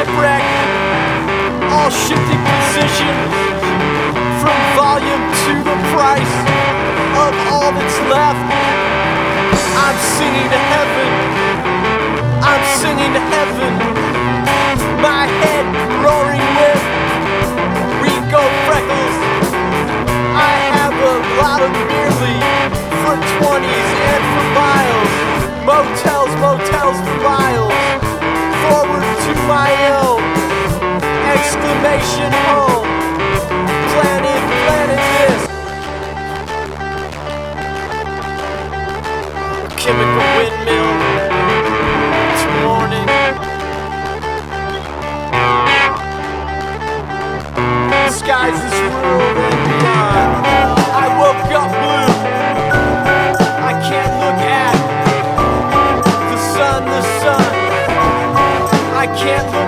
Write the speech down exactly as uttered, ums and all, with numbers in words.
shipwreck, all shifting positions, from volume to the price of all that's left. I'm singing to heaven, I'm singing to heaven, my head roaring with Rico Freckles. I have a lot of merely for twenties and for miles, motels, motels for miles, forward to my own, exclamation home, planet, planet this. Chemical windmill, it's morning. Skies this world and beyond. I woke up blue. I can't look at the sun, the sun. I can't look